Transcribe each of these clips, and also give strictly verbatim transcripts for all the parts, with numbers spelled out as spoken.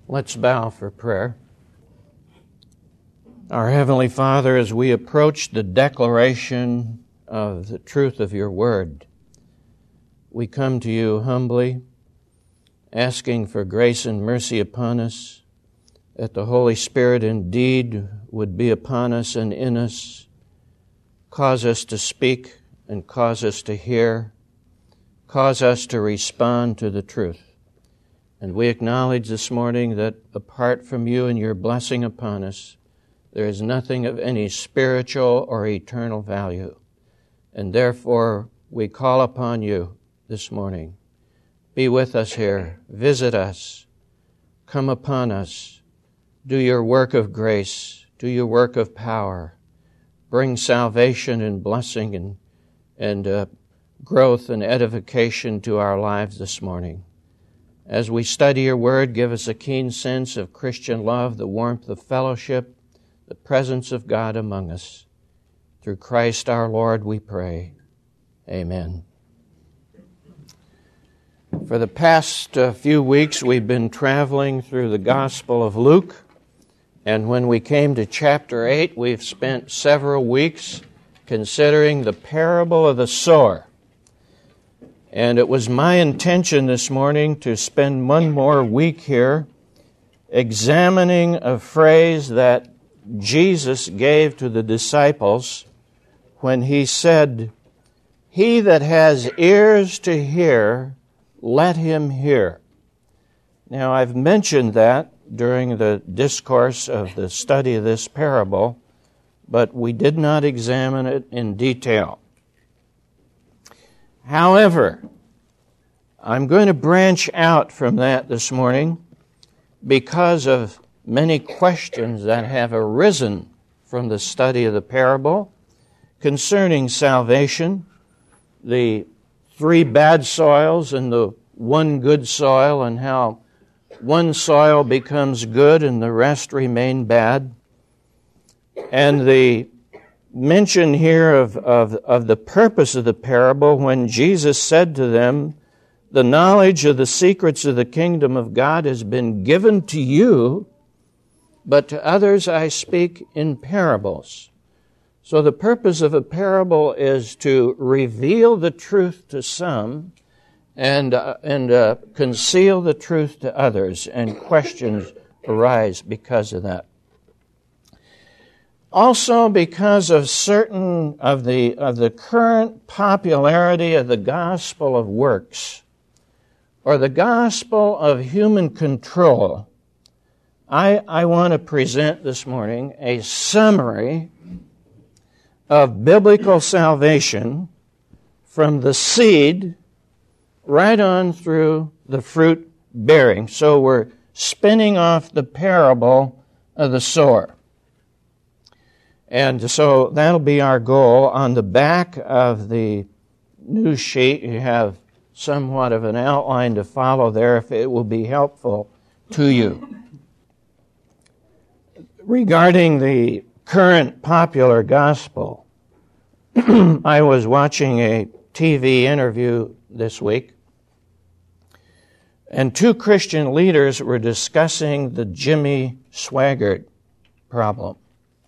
Let's bow for prayer. Our Heavenly Father, as we approach the declaration of the truth of your word, we come to you humbly, asking for grace and mercy upon us, that the Holy Spirit indeed would be upon us and in us, cause us to speak and cause us to hear, cause us to respond to the truth. And we acknowledge this morning that apart from you and your blessing upon us, there is nothing of any spiritual or eternal value. And therefore, we call upon you this morning. Be with us here. Visit us. Come upon us. Do your work of grace. Do your work of power. Bring salvation and blessing and, and uh, growth and edification to our lives this morning. As we study your word, give us a keen sense of Christian love, the warmth of fellowship, the presence of God among us. Through Christ our Lord we pray. Amen. For the past uh, few weeks we've been traveling through the Gospel of Luke, and when we came to chapter eight, we've spent several weeks considering the parable of the sower. And it was my intention this morning to spend one more week here examining a phrase that Jesus gave to the disciples when he said, "He that has ears to hear, let him hear." Now, I've mentioned that during the discourse of the study of this parable, but we did not examine it in detail. However, I'm going to branch out from that this morning because of many questions that have arisen from the study of the parable concerning salvation, the three bad soils and the one good soil, and how one soil becomes good and the rest remain bad, and the mention here of, of, of the purpose of the parable when Jesus said to them, "The knowledge of the secrets of the kingdom of God has been given to you, but to others I speak in parables." So the purpose of a parable is to reveal the truth to some and, uh, and uh, conceal the truth to others, and questions arise because of that. Also, because of certain of the of the current popularity of the gospel of works, or the gospel of human control, I, I want to present this morning a summary of biblical salvation from the seed right on through the fruit bearing. So we're spinning off the parable of the sower. And so that'll be our goal. On the back of the news sheet, you have somewhat of an outline to follow there if it will be helpful to you. Regarding the current popular gospel, I was watching a T V interview this week, and two Christian leaders were discussing the Jimmy Swaggart problem.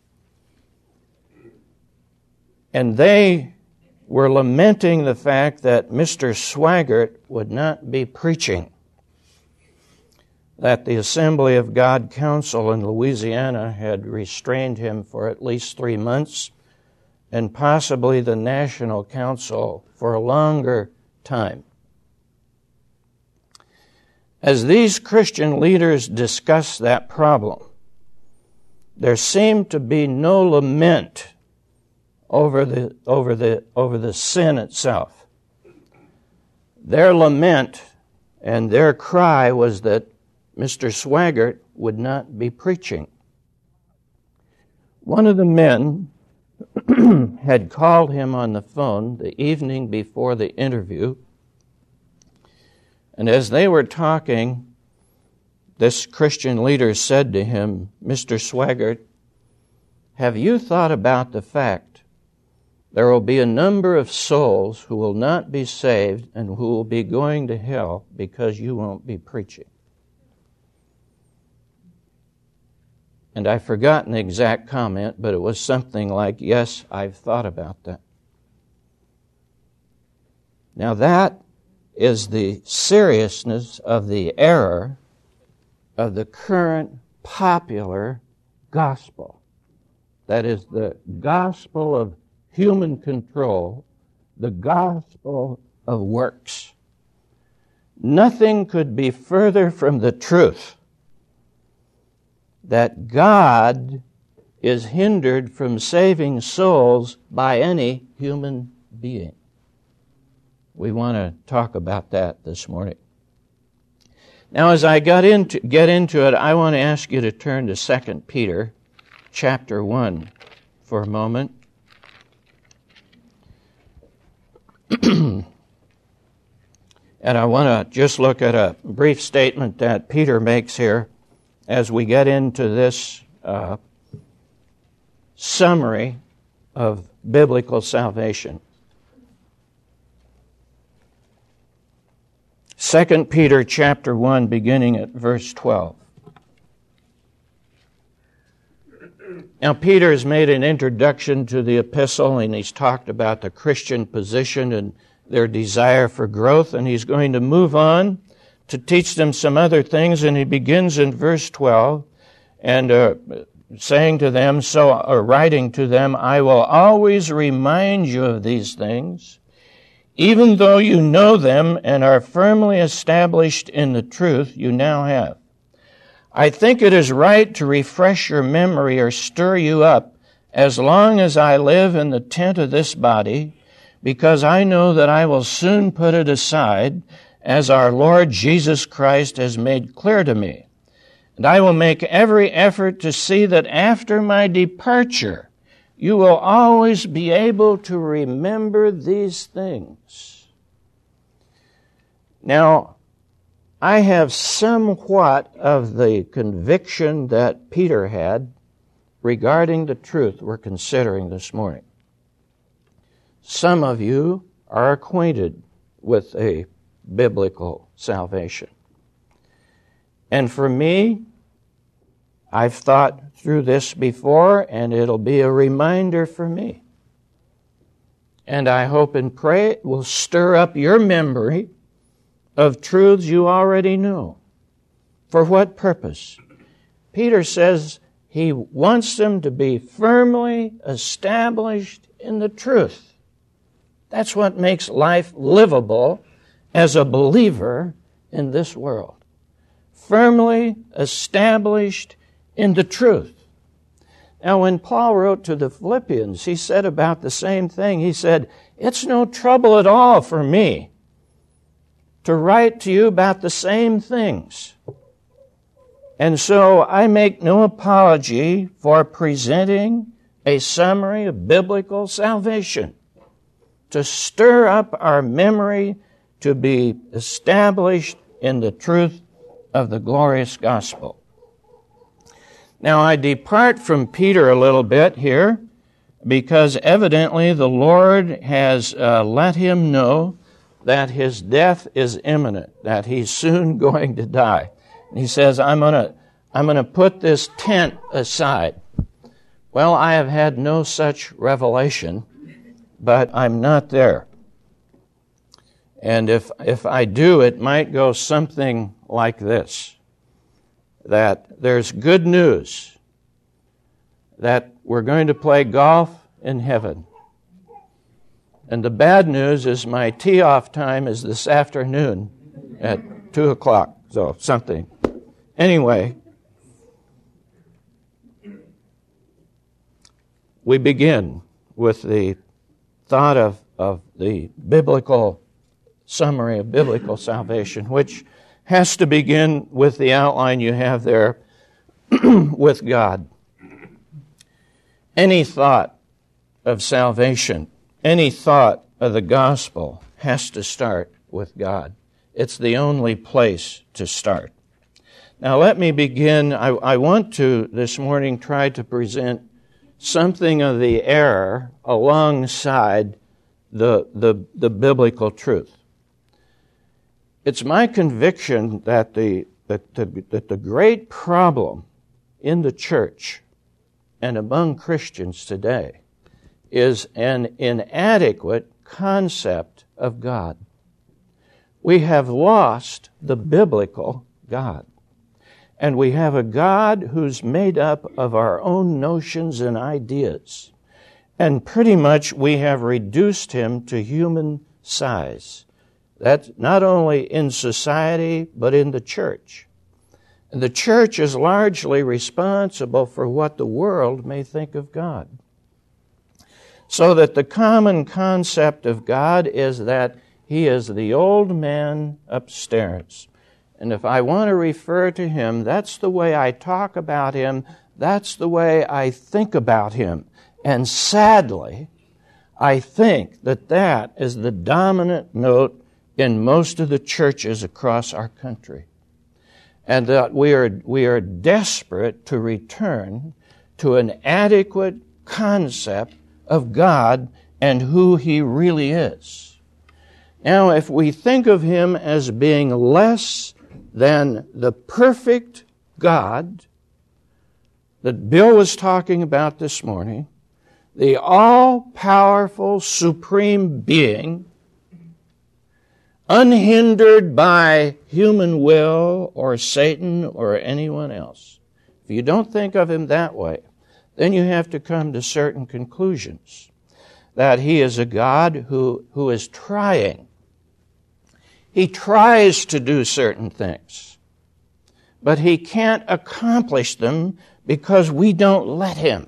And they were lamenting the fact that Mister Swaggart would not be preaching, that the Assembly of God Council in Louisiana had restrained him for at least three months, and possibly the National Council for a longer time. As these Christian leaders discussed that problem, there seemed to be no lament over the over the over the sin itself. Their lament and their cry was that Mister Swaggart would not be preaching. One of the men had called him on the phone the evening before the interview, and as they were talking, this Christian leader said to him, "Mister Swaggart, have you thought about the fact there will be a number of souls who will not be saved and who will be going to hell because you won't be preaching?" And I've forgotten the exact comment, but it was something like, yes, I've thought about that. Now that is the seriousness of the error of the current popular gospel. That is the gospel of human control, the gospel of works. Nothing could be further from the truth that God is hindered from saving souls by any human being. We want to talk about that this morning. Now, as I got into, get into it, I want to ask you to turn to Second Peter chapter one for a moment. And I want to just look at a brief statement that Peter makes here as we get into this uh, summary of biblical salvation. Second Peter chapter one, beginning at verse twelve. Now, Peter has made an introduction to the epistle, and he's talked about the Christian position and their desire for growth, and he's going to move on to teach them some other things, and he begins in verse twelve, and uh, saying to them, so, or writing to them, I will always remind you of these things, even though you know them and are firmly established in the truth you now have. I think it is right to refresh your memory or stir you up as long as I live in the tent of this body, because I know that I will soon put it aside, as our Lord Jesus Christ has made clear to me. And I will make every effort to see that after my departure, you will always be able to remember these things. Now, I have somewhat of the conviction that Peter had regarding the truth we're considering this morning. Some of you are acquainted with a biblical salvation. And for me, I've thought through this before, and it'll be a reminder for me. And I hope and pray it will stir up your memory of truths you already know. For what purpose? Peter says he wants them to be firmly established in the truth. That's what makes life livable as a believer in this world. Firmly established in the truth. Now, when Paul wrote to the Philippians, he said about the same thing. He said, it's no trouble at all for me to write to you about the same things. And so I make no apology for presenting a summary of biblical salvation to stir up our memory to be established in the truth of the glorious gospel. Now, I depart from Peter a little bit here because evidently the Lord has uh, let him know that his death is imminent, that he's soon going to die. And he says, I'm going to I'm going to put this tent aside. Well, I have had no such revelation, but I'm not there. And if if I do, it might go something like this. That there's good news that we're going to play golf in heaven. And the bad news is my tee-off time is this afternoon at two o'clock, so something. Anyway, we begin with the thought of, of the biblical summary of biblical salvation, which has to begin with the outline you have there with God. Any thought of salvation, any thought of the gospel has to start with God. It's the only place to start. Now let me begin. I, I want to this morning try to present something of the error alongside the, the, the biblical truth. It's my conviction that the, that the, that the great problem in the church and among Christians today is an inadequate concept of God. We have lost the biblical God. And we have a God who's made up of our own notions and ideas. And pretty much we have reduced him to human size. That's not only in society, but in the church. And the church is largely responsible for what the world may think of God. So that the common concept of God is that he is the old man upstairs. And if I want to refer to him, that's the way I talk about him, that's the way I think about him. And sadly, I think that that is the dominant note in most of the churches across our country. And that we are, we are desperate to return to an adequate concept of God and who he really is. Now, if we think of him as being less than the perfect God that Bill was talking about this morning, the all-powerful supreme being, unhindered by human will or Satan or anyone else. If you don't think of him that way, then you have to come to certain conclusions. That he is a God who, who is trying. He tries to do certain things, but he can't accomplish them because we don't let him.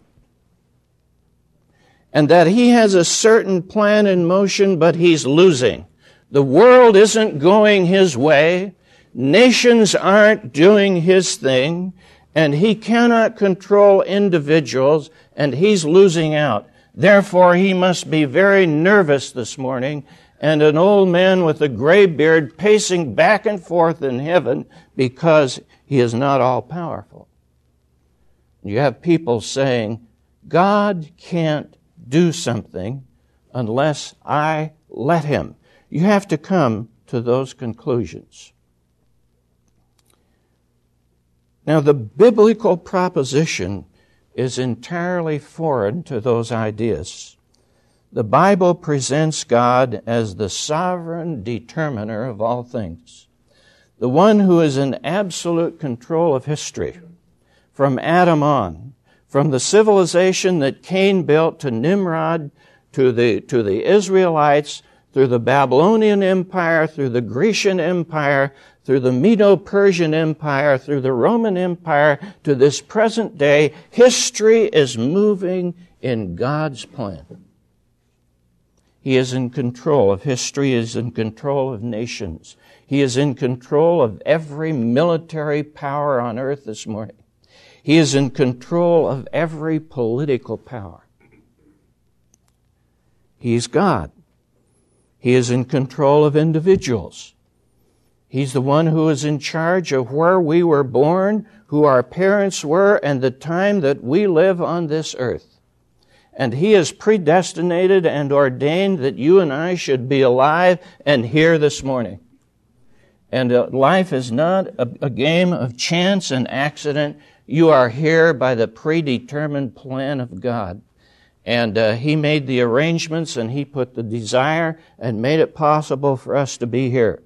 And that he has a certain plan in motion, but he's losing. The world isn't going his way. Nations aren't doing his thing. And he cannot control individuals, and he's losing out. Therefore, he must be very nervous this morning, and an old man with a gray beard pacing back and forth in heaven because he is not all-powerful. You have people saying, God can't do something unless I let him. You have to come to those conclusions. Now, the biblical proposition is entirely foreign to those ideas. The Bible presents God as the sovereign determiner of all things, the one who is in absolute control of history, from Adam on, from the civilization that Cain built to Nimrod, to the, to the Israelites, through the Babylonian Empire, through the Grecian Empire, through the Medo-Persian Empire, through the Roman Empire, to this present day, history is moving in God's plan. He is in control of history, he is in control of nations. He is in control of every military power on earth this morning. He is in control of every political power. He's God. He is in control of individuals. He's the one who is in charge of where we were born, who our parents were, and the time that we live on this earth. And he has predestinated and ordained that you and I should be alive and here this morning. And uh, life is not a, a game of chance and accident. You are here by the predetermined plan of God. And uh, he made the arrangements and he put the desire and made it possible for us to be here.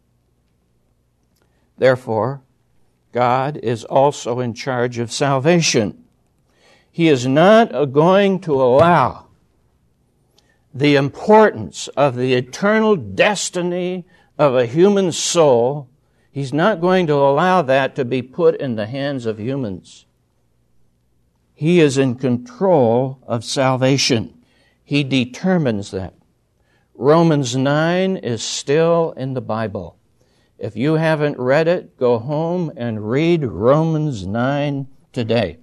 Therefore, God is also in charge of salvation. He is not going to allow the importance of the eternal destiny of a human soul. He's not going to allow that to be put in the hands of humans. He is in control of salvation. He determines that. Romans nine is still in the Bible. If you haven't read it, go home and read Romans nine today.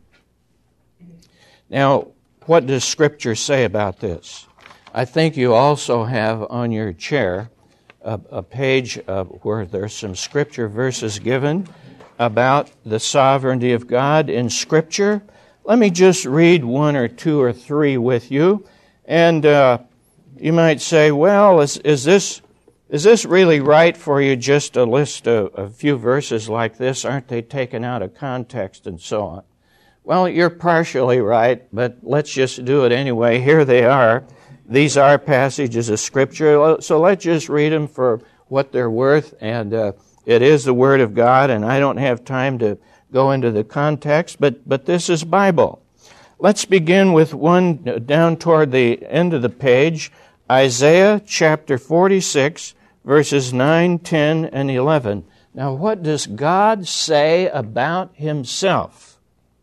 Now, what does Scripture say about this? I think you also have on your chair a, a page uh, where there's some Scripture verses given about the sovereignty of God in Scripture. Let me just read one or two or three with you. And uh, you might say, well, is, is this is this really right for you just to list a, a few verses like this? Aren't they taken out of context and so on? Well, you're partially right, but let's just do it anyway. Here they are. These are passages of Scripture, so let's just read them for what they're worth, and uh, it is the Word of God, and I don't have time to go into the context, but, but this is Bible. Let's begin with one down toward the end of the page, Isaiah chapter forty-six, verses nine, ten, and eleven. Now, what does God say about Himself?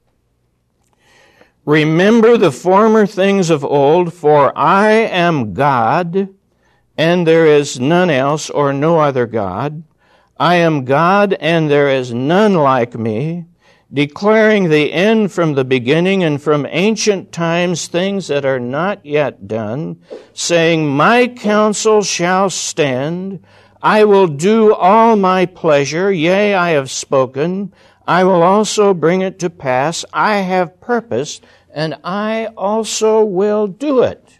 Remember the former things of old, for I am God, and there is none else or no other God. I am God, and there is none like me, declaring the end from the beginning and from ancient times things that are not yet done, saying, My counsel shall stand, I will do all my pleasure, yea, I have spoken, I will also bring it to pass, I have purposed, and I also will do it.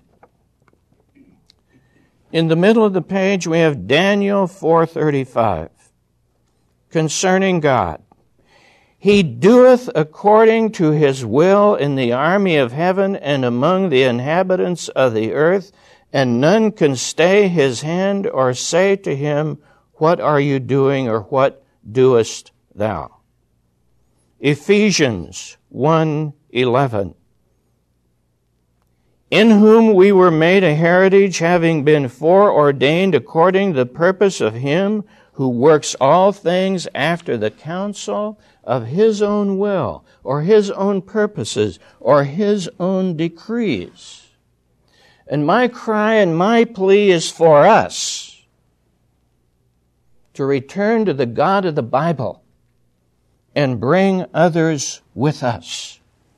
In the middle of the page, we have Daniel four thirty-five, concerning God. He doeth according to His will in the army of heaven and among the inhabitants of the earth, and none can stay His hand or say to Him, What are you doing, or what doest thou? Ephesians one eleven. In whom we were made a heritage, having been foreordained according to the purpose of Him who works all things after the counsel of His own will, or His own purposes, or His own decrees. And my cry and my plea is for us to return to the God of the Bible and bring others with us.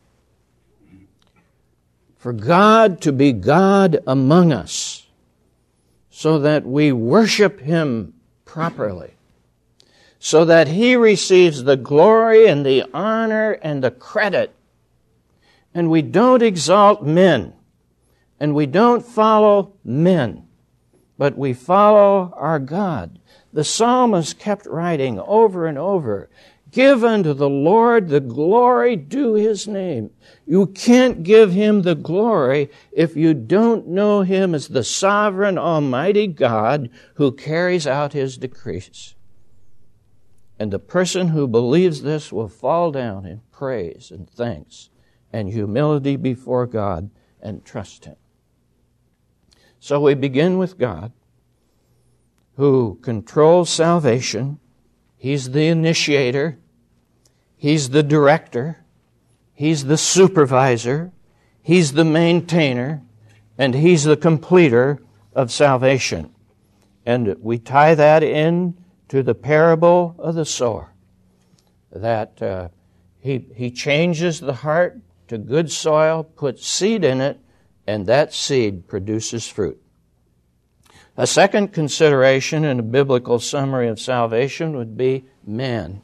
For God to be God among us, so that we worship Him properly, so that He receives the glory and the honor and the credit, and we don't exalt men, and we don't follow men, but we follow our God. The psalmist kept writing over and over, Give unto the Lord the glory due His name. You can't give Him the glory if you don't know Him as the sovereign, almighty God who carries out His decrees. And the person who believes this will fall down in praise and thanks and humility before God and trust Him. So we begin with God, who controls salvation. He's the initiator. He's the director. He's the supervisor. He's the maintainer. And He's the completer of salvation. And we tie that in to the parable of the sower. That uh, he, he changes the heart to good soil, puts seed in it, and that seed produces fruit. A second consideration in a biblical summary of salvation would be man.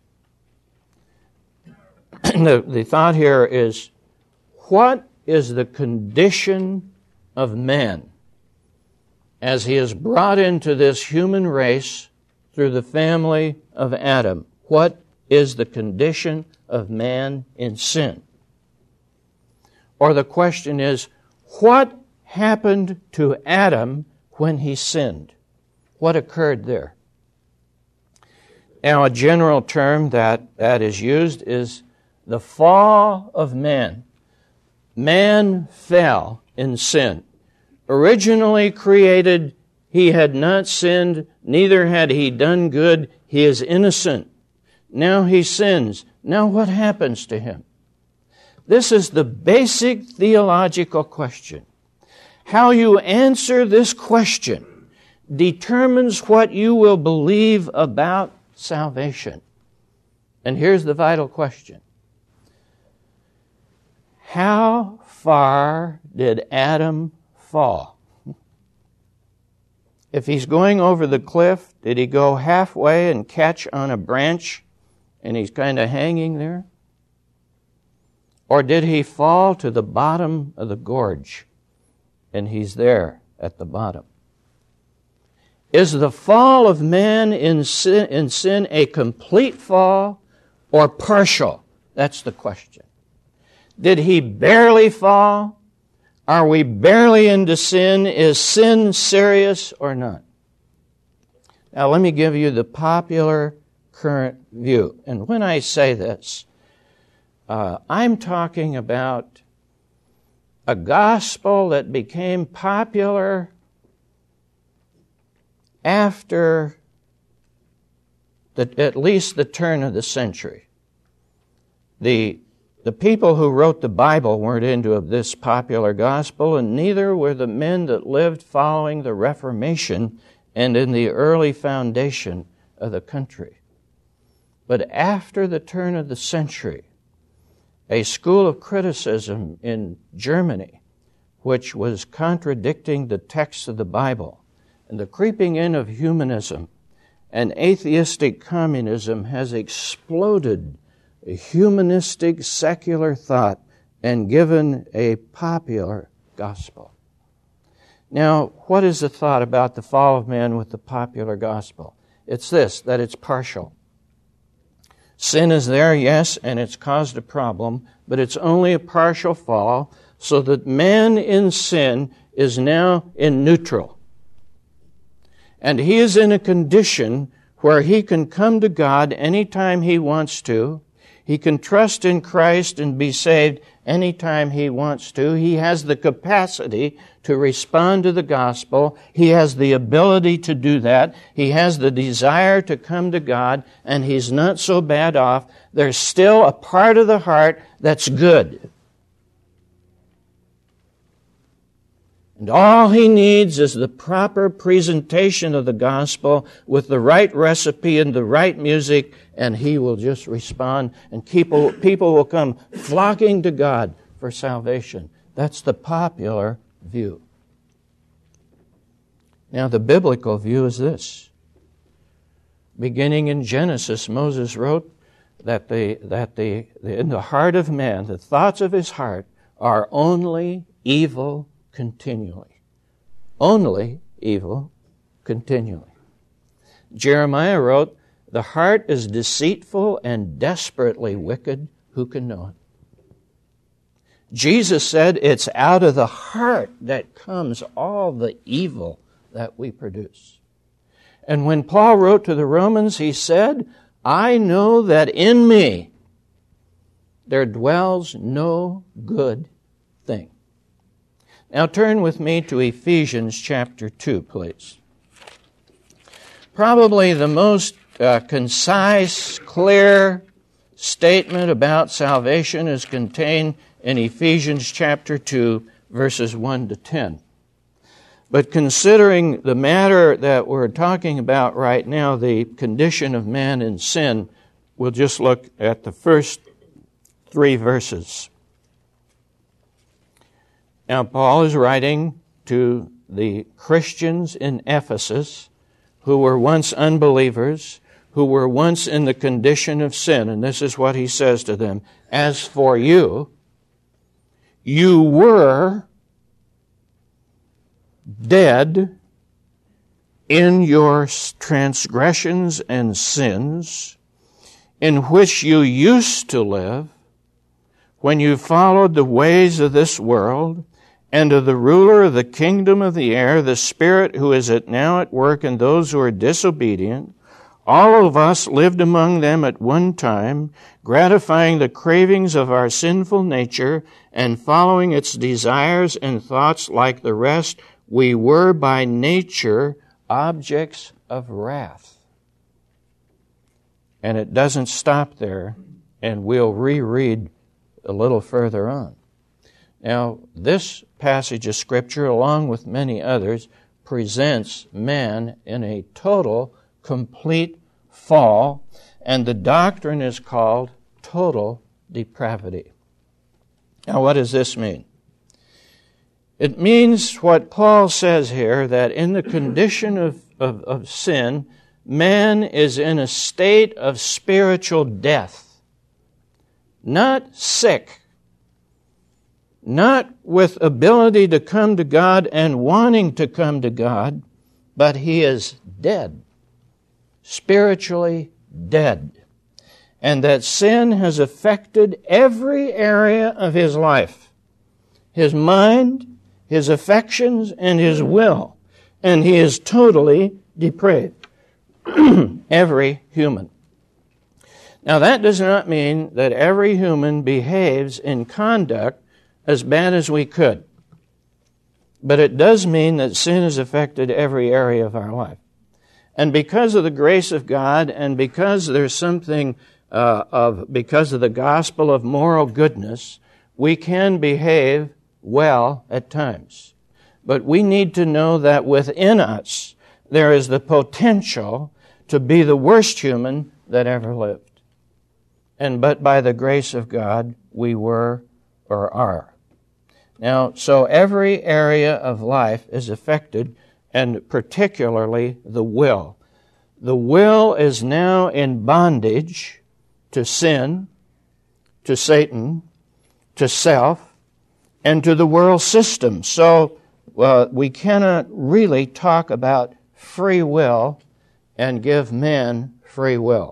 the, the thought here is, what is the condition of man as he is brought into this human race through the family of Adam? What is the condition of man in sin? Or the question is, what happened to Adam when he sinned? What occurred there? Now, a general term that, that is used is the fall of man. Man fell in sin. Originally created, he had not sinned, neither had he done good. He is innocent. Now he sins. Now what happens to him? This is the basic theological question. How you answer this question determines what you will believe about salvation. And here's the vital question. How far did Adam fall? If he's going over the cliff, did he go halfway and catch on a branch and he's kind of hanging there? Or did he fall to the bottom of the gorge and he's there at the bottom? Is the fall of man in sin, in sin a complete fall or partial? That's the question. Did he barely fall? Are we barely into sin? Is sin serious or not? Now let me give you the popular current view. And when I say this, uh, I'm talking about a gospel that became popular after the, at least the turn of the century. The, the people who wrote the Bible weren't into this popular gospel, and neither were the men that lived following the Reformation and in the early foundation of the country. But after the turn of the century, a school of criticism in Germany, which was contradicting the text of the Bible, and the creeping in of humanism and atheistic communism has exploded a humanistic secular thought and given a popular gospel. Now, what is the thought about the fall of man with the popular gospel? It's this, that it's partial. Sin is there, yes, and it's caused a problem, but it's only a partial fall, so that man in sin is now in neutral. And he is in a condition where he can come to God anytime he wants to. He can trust in Christ and be saved anytime he wants to. He has the capacity to respond to the gospel. He has the ability to do that. He has the desire to come to God, and he's not so bad off. There's still a part of the heart that's good. And all he needs is the proper presentation of the gospel with the right recipe and the right music, and he will just respond, and people, people will come flocking to God for salvation. That's the popular view. Now, the biblical view is this. Beginning in Genesis, Moses wrote that, the, that the, the, in the heart of man, the thoughts of his heart are only evil continually. Only evil continually. Jeremiah wrote, the heart is deceitful and desperately wicked. Who can know it? Jesus said it's out of the heart that comes all the evil that we produce. And when Paul wrote to the Romans, he said, I know that in me there dwells no good thing. Now turn with me to Ephesians chapter two, please. Probably the most uh, concise, clear statement about salvation is contained in Ephesians chapter two, verses one to ten. But considering the matter that we're talking about right now, the condition of man in sin, we'll just look at the first three verses. Now, Paul is writing to the Christians in Ephesus who were once unbelievers, who were once in the condition of sin. And this is what he says to them. As for you, you were dead in your transgressions and sins, in which you used to live when you followed the ways of this world, and of the ruler of the kingdom of the air, the Spirit who is at now at work in those who are disobedient. All of us lived among them at one time, gratifying the cravings of our sinful nature and following its desires and thoughts like the rest. We were by nature objects of wrath. And it doesn't stop there, and we'll reread a little further on. Now, this passage of Scripture, along with many others, presents man in a total, complete fall, and the doctrine is called total depravity. Now, what does this mean? It means what Paul says here, that in the condition of, of, of sin, man is in a state of spiritual death. Not sick. Not with ability to come to God and wanting to come to God, but he is dead. Spiritually dead. and that sin has affected every area of his life, his mind, his affections, and his will, and he is totally depraved. Every human. Now, that does not mean that every human behaves in conduct as bad as we could. But it does mean that sin has affected every area of our life. And because of the grace of God, and because there's something uh, of, because of the gospel of moral goodness, we can behave well at times. But we need to know that within us, there is the potential to be the worst human that ever lived. And but by the grace of God, we were or are. Now, so every area of life is affected, and particularly the will. The will is now in bondage to sin, to Satan, to self, and to the world system. So uh, we cannot really talk about free will and give man free will.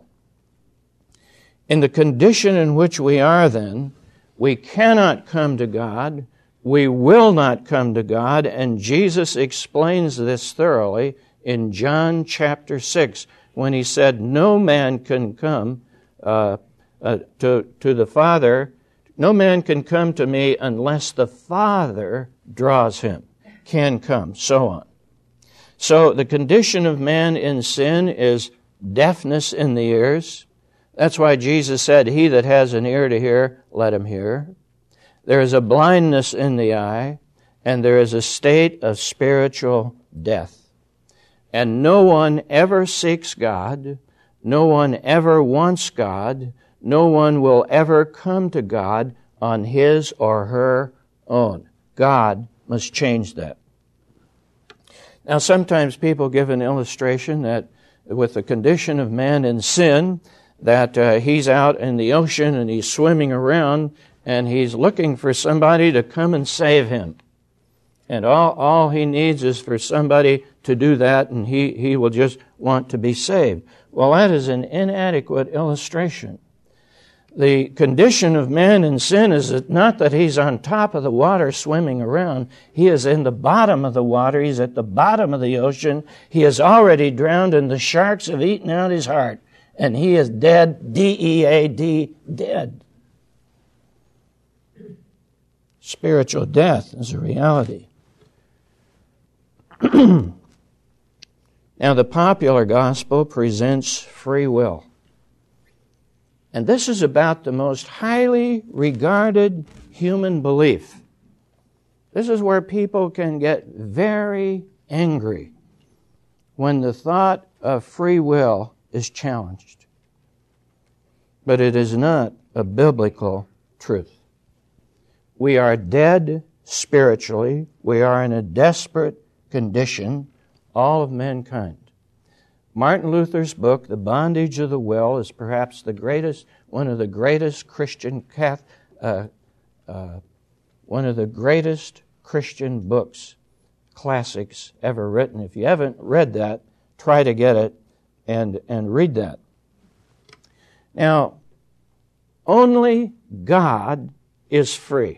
In the condition in which we are then, we cannot come to God, we will not come to God, and Jesus explains this thoroughly in John chapter six, when he said, no man can come uh, uh, to, to the Father, no man can come to me unless the Father draws him, can come, so on. So the condition of man in sin is deafness in the ears. That's why Jesus said, he that has an ear to hear, let him hear. There is a blindness in the eye, and there is a state of spiritual death. And no one ever seeks God. No one ever wants God. No one will ever come to God on his or her own. God must change that. Now, sometimes people give an illustration that with the condition of man in sin, that uh, he's out in the ocean and he's swimming around and he's looking for somebody to come and save him. And all, all he needs is for somebody to do that, and he, he will just want to be saved. Well, that is an inadequate illustration. The condition of man in sin is that not that he's on top of the water swimming around. He is in the bottom of the water. He's at the bottom of the ocean. He is already drowned, and the sharks have eaten out his heart. And he is dead, D E A D, dead. Spiritual death is a reality. Now, the popular gospel presents free will. And this is about the most highly regarded human belief. This is where people can get very angry when the thought of free will is challenged. But it is not a biblical truth. We are dead spiritually. We are in a desperate condition, all of mankind. Martin Luther's book, The Bondage of the Will, is perhaps the greatest, one of the greatest Christian, uh, uh, one of the greatest Christian books, classics ever written. If you haven't read that, try to get it and, and read that. Now, only God is free.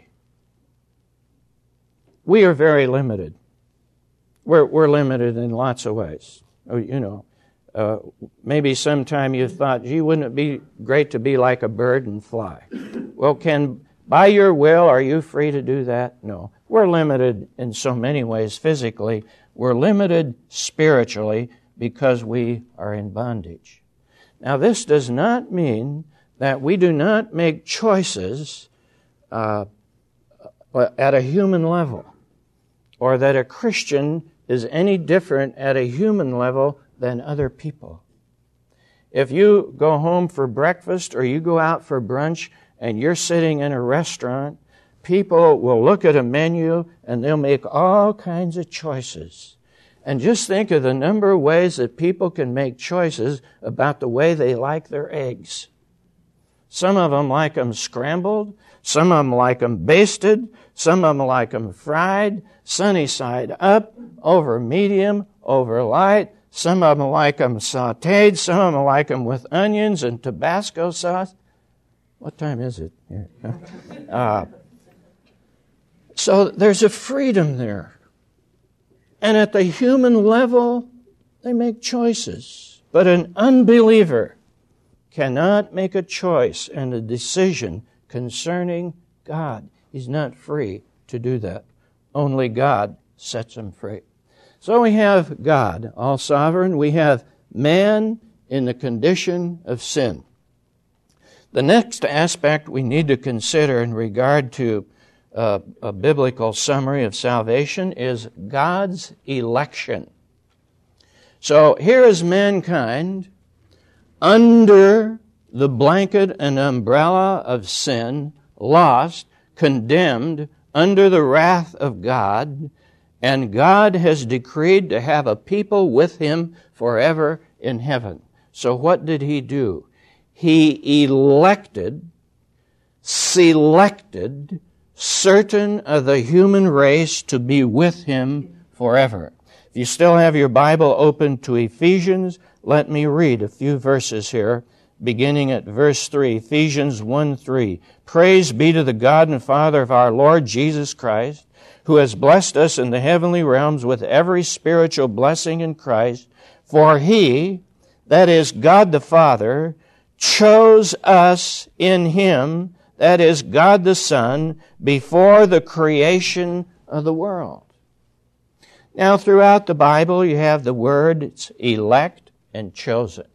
We are very limited. We're, we're limited in lots of ways. Oh, you know, uh, maybe sometime you've thought, gee, wouldn't it be great to be like a bird and fly? Well, can, by your will, are you free to do that? No. We're limited in so many ways physically. We're limited spiritually because we are in bondage. Now, this does not mean that we do not make choices uh, at a human level, or that a Christian is any different at a human level than other people. If you go home for breakfast or you go out for brunch and you're sitting in a restaurant, people will look at a menu and they'll make all kinds of choices. And just think of the number of ways that people can make choices about the way they like their eggs. Some of them like them scrambled. Some of them like them basted. Some of them like them fried, sunny side up, over medium, over light, Some of them like them sauteed. Some of them like them with onions and Tabasco sauce. What time is it? Uh, so there's a freedom there. And at the human level, they make choices. But an unbeliever cannot make a choice and a decision concerning God. He's not free to do that. Only God sets him free. So we have God, all sovereign. We have man in the condition of sin. The next aspect we need to consider in regard to uh, a biblical summary of salvation is God's election. So here is mankind under the blanket and umbrella of sin, lost, condemned, under the wrath of God, and God has decreed to have a people with him forever in heaven. So what did he do? He elected, selected certain of the human race to be with him forever. If you still have your Bible open to Ephesians, let me read a few verses here, beginning at verse three, Ephesians one three. Praise be to the God and Father of our Lord Jesus Christ, who has blessed us in the heavenly realms with every spiritual blessing in Christ, for he, that is God the Father, chose us in him, that is God the Son, before the creation of the world. Now, throughout the Bible, you have the words elect and chosen.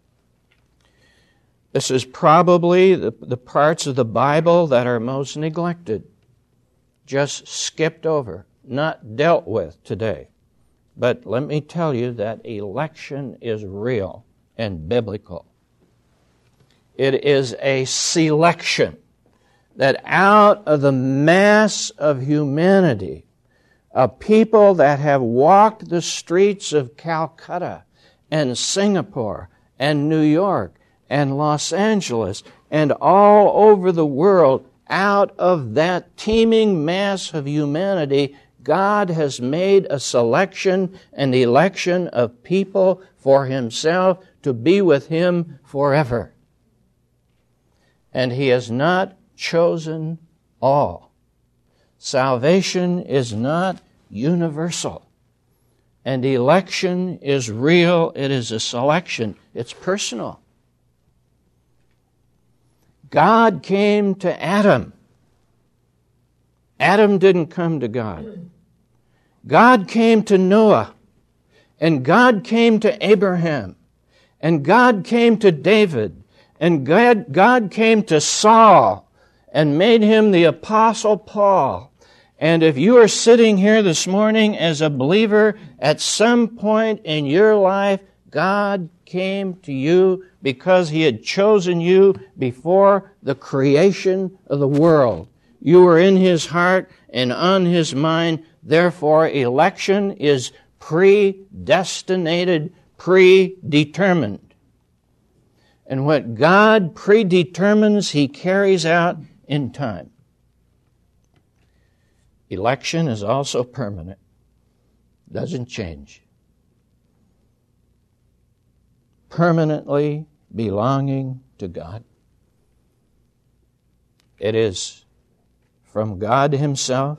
This is probably the, the parts of the Bible that are most neglected, just skipped over, not dealt with today. But let me tell you that election is real and biblical. It is a selection that out of the mass of humanity, a people that have walked the streets of Calcutta and Singapore and New York and Los Angeles and all over the world, out of that teeming mass of humanity, God has made a selection and election of people for himself to be with him forever. And he has not chosen all. Salvation is not universal. And election is real. It is a selection. It's personal. God came to Adam. Adam didn't come to God. God came to Noah. And God came to Abraham. And God came to David. And God, God came to Saul and made him the Apostle Paul. And if you are sitting here this morning as a believer, at some point in your life, God came to you because he had chosen you before the creation of the world. You were in his heart and on his mind. Therefore, election is predestinated, predetermined. And what God predetermines, he carries out in time. Election is also permanent. Doesn't change. Permanently belonging to God. It is from God himself,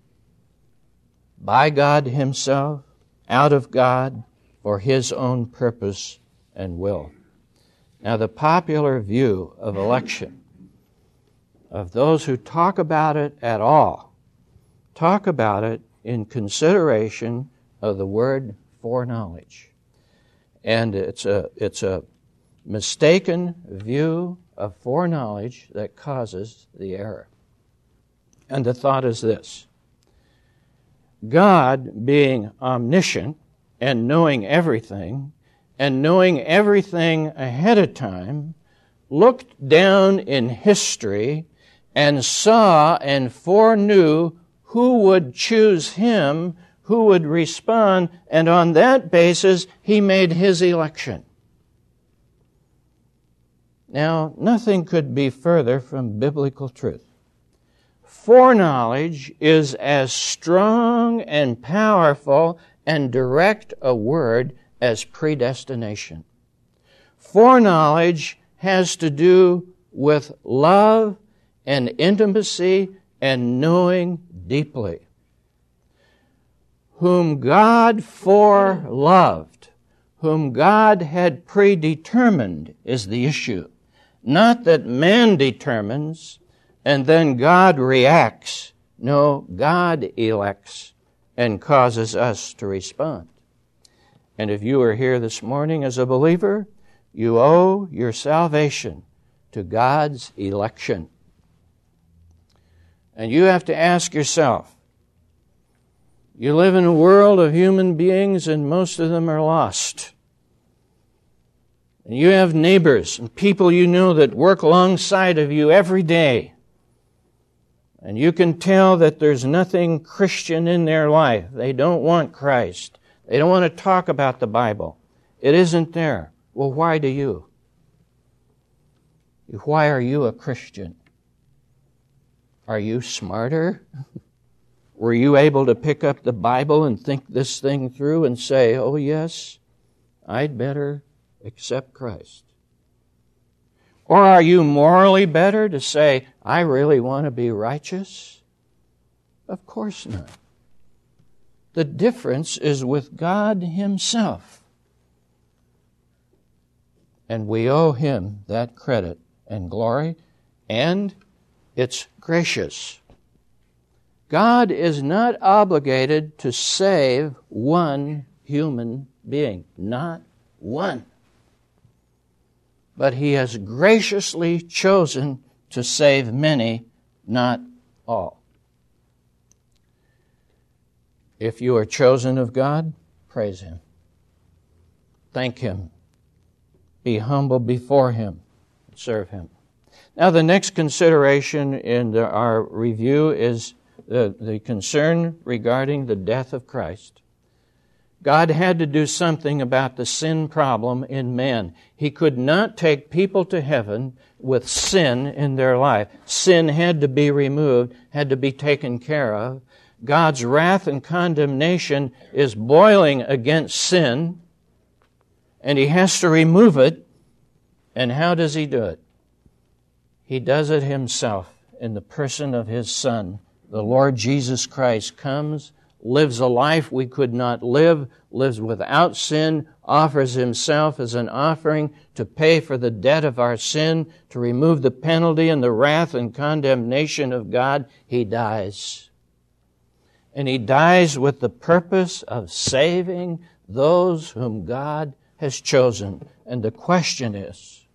by God himself, out of God, for his own purpose and will. Now, the popular view of election, of those who talk about it at all, talk about it in consideration of the word foreknowledge. And it's a, it's a mistaken view of foreknowledge that causes the error. And the thought is this: God, being omniscient and knowing everything, and knowing everything ahead of time, looked down in history and saw and foreknew who would choose him, who would respond, and on that basis, he made his election. Now, nothing could be further from biblical truth. Foreknowledge is as strong and powerful and direct a word as predestination. Foreknowledge has to do with love and intimacy and knowing deeply. Whom God foreloved, whom God had predetermined is the issue. Not that man determines and then God reacts. No, God elects and causes us to respond. And if you are here this morning as a believer, you owe your salvation to God's election. And you have to ask yourself, you live in a world of human beings and most of them are lost. And you have neighbors and people you know that work alongside of you every day. And you can tell that there's nothing Christian in their life. They don't want Christ. They don't want to talk about the Bible. It isn't there. Well, why do you? Why are you a Christian? Are you smarter? Were you able to pick up the Bible and think this thing through and say, oh yes, I'd better accept Christ? Or are you morally better to say, I really want to be righteous? Of course not. The difference is with God Himself. And we owe Him that credit and glory, and it's gracious. God is not obligated to save one human being, not one. But He has graciously chosen to save many, not all. If you are chosen of God, praise Him. Thank Him. Be humble before Him. Serve Him. Now the next consideration in the, our review is the, the concern regarding the death of Christ. God had to do something about the sin problem in man. He could not take people to heaven with sin in their life. Sin had to be removed, had to be taken care of. God's wrath and condemnation is boiling against sin, and He has to remove it. And how does He do it? He does it Himself in the person of His Son. The Lord Jesus Christ comes, lives a life we could not live, lives without sin, offers Himself as an offering to pay for the debt of our sin, to remove the penalty and the wrath and condemnation of God. He dies. And He dies with the purpose of saving those whom God has chosen. And the question is,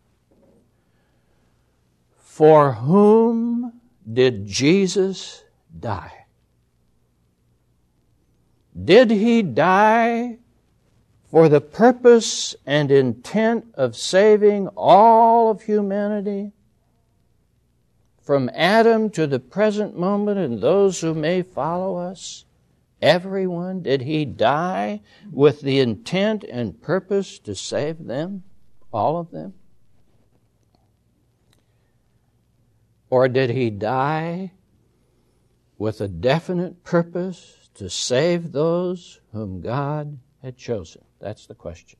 for whom did Jesus die? Did He die for the purpose and intent of saving all of humanity? From Adam to the present moment and those who may follow us? Everyone? Did He die with the intent and purpose to save them? All of them? Or did He die with a definite purpose to save those whom God had chosen? That's the question.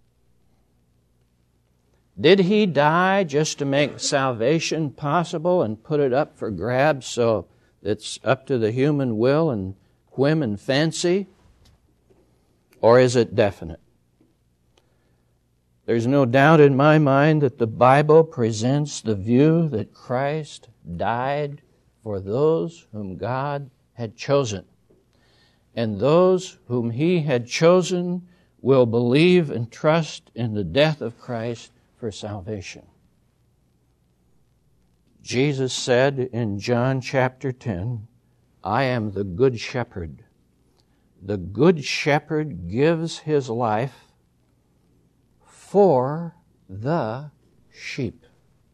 Did He die just to make salvation possible and put it up for grabs so it's up to the human will and whim and fancy? Or is it definite? There's no doubt in my mind that the Bible presents the view that Christ died for those whom God had chosen. And those whom He had chosen will believe and trust in the death of Christ for salvation. Jesus said in John chapter ten, I am the good shepherd. The good shepherd gives his life for the sheep.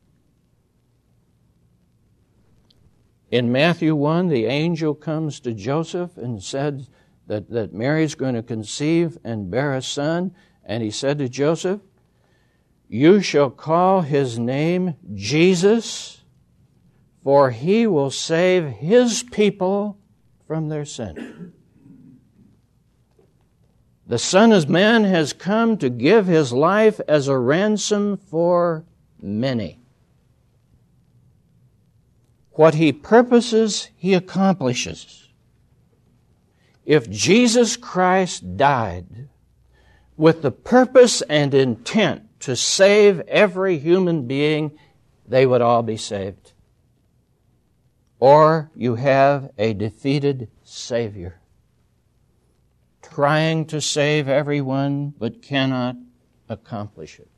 In Matthew one, the angel comes to Joseph and said that, that Mary's going to conceive and bear a son. And he said to Joseph, you shall call his name Jesus, for he will save his people from their sin. The Son of Man has come to give his life as a ransom for many. What he purposes, he accomplishes. If Jesus Christ died with the purpose and intent to save every human being, they would all be saved. Or you have a defeated Savior, trying to save everyone but cannot accomplish it.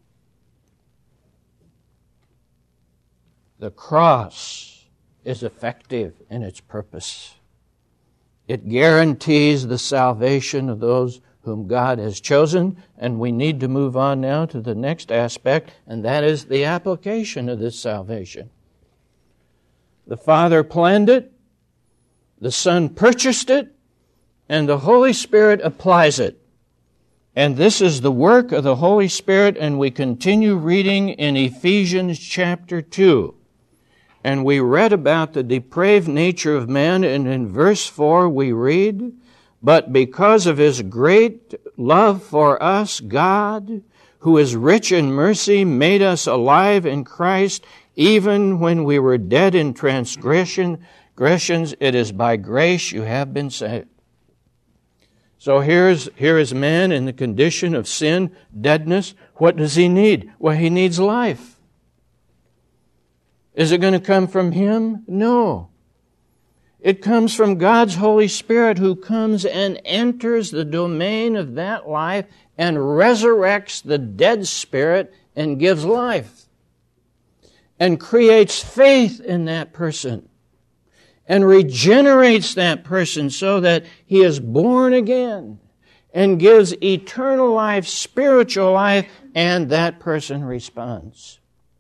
The cross is effective in its purpose. It guarantees the salvation of those whom God has chosen, and we need to move on now to the next aspect, and that is the application of this salvation. The Father planned it, the Son purchased it, and the Holy Spirit applies it. And this is the work of the Holy Spirit, and we continue reading in Ephesians chapter two. And we read about the depraved nature of man, and in verse four we read, "But because of his great love for us, God, who is rich in mercy, made us alive in Christ, even when we were dead in transgression. Transgressions, it is by grace you have been saved." So here's, here is man in the condition of sin, deadness. What does he need? Well, he needs life. Is it going to come from him? No. It comes from God's Holy Spirit, who comes and enters the domain of that life and resurrects the dead spirit and gives life and creates faith in that person and regenerates that person so that he is born again and gives eternal life, spiritual life, and that person responds.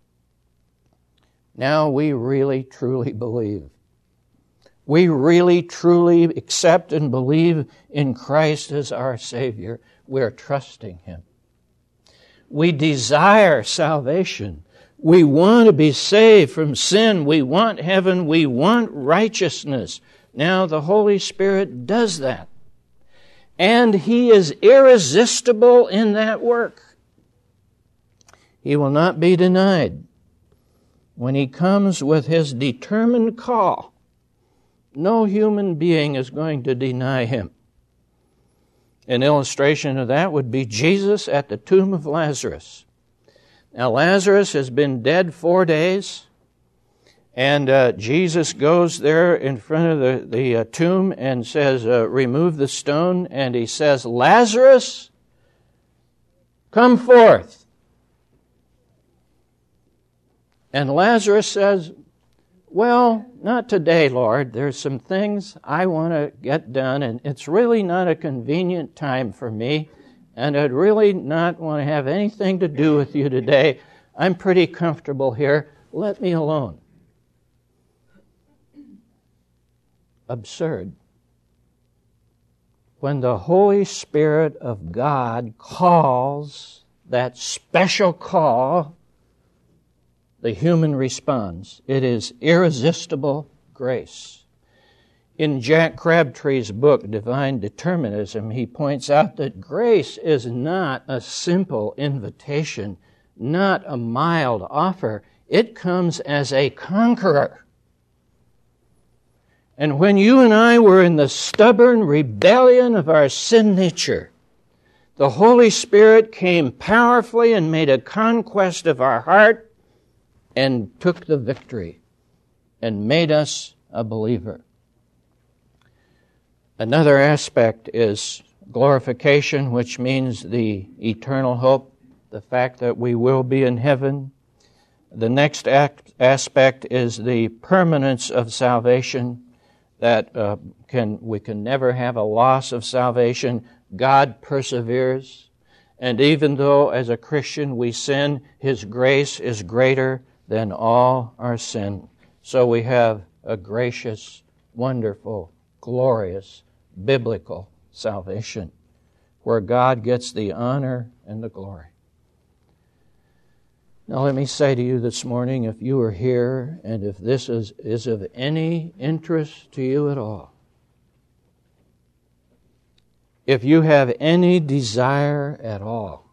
Now we really, truly believe. We really, truly accept and believe in Christ as our Savior. We're trusting Him. We desire salvation. We want to be saved from sin. We want heaven. We want righteousness. Now the Holy Spirit does that. And He is irresistible in that work. He will not be denied. When He comes with His determined call, no human being is going to deny Him. An illustration of that would be Jesus at the tomb of Lazarus. Now, Lazarus has been dead four days, and uh, Jesus goes there in front of the, the uh, tomb and says, uh, remove the stone, and He says, Lazarus, come forth. And Lazarus says, well, not today, Lord. There's some things I want to get done, and it's really not a convenient time for me, and I'd really not want to have anything to do with you today. I'm pretty comfortable here. Let me alone. Absurd. When the Holy Spirit of God calls, that special call, the human responds. It is irresistible grace. In Jack Crabtree's book, Divine Determinism, he points out that grace is not a simple invitation, not a mild offer. It comes as a conqueror. And when you and I were in the stubborn rebellion of our sin nature, the Holy Spirit came powerfully and made a conquest of our heart and took the victory and made us a believer. Another aspect is glorification, which means the eternal hope, the fact that we will be in heaven. The next act, aspect is the permanence of salvation, that uh, can we can never have a loss of salvation. God perseveres, and even though as a Christian we sin, His grace is greater than all our sin. So we have a gracious, wonderful, glorious, biblical salvation where God gets the honor and the glory. Now let me say to you this morning, if you are here and if this is, is of any interest to you at all, If you have any desire at all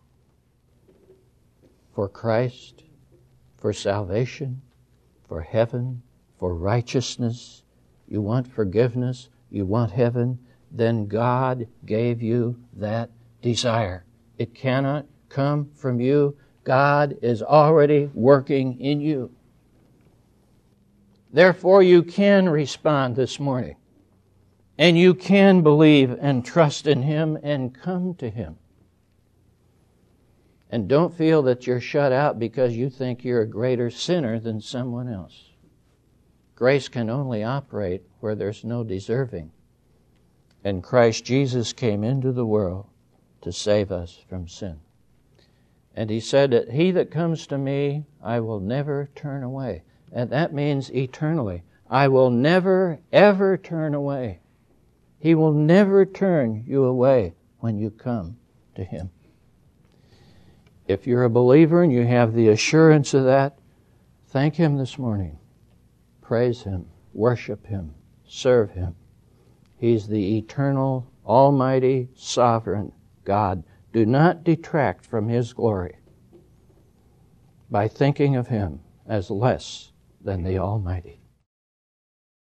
for Christ, for salvation, for heaven, for righteousness, you want forgiveness, you want heaven, then God gave you that desire. It cannot come from you. God is already working in you. Therefore, you can respond this morning, and you can believe and trust in Him and come to Him. And don't feel that you're shut out because you think you're a greater sinner than someone else. Grace can only operate where there's no deserving. And Christ Jesus came into the world to save us from sin. And He said that He that comes to me, I will never turn away. And that means eternally. I will never, ever turn away. He will never turn you away when you come to Him. If you're a believer and you have the assurance of that, thank Him this morning. Praise Him, worship Him, serve Him. He's the eternal, almighty, sovereign God. Do not detract from His glory by thinking of Him as less than the Almighty.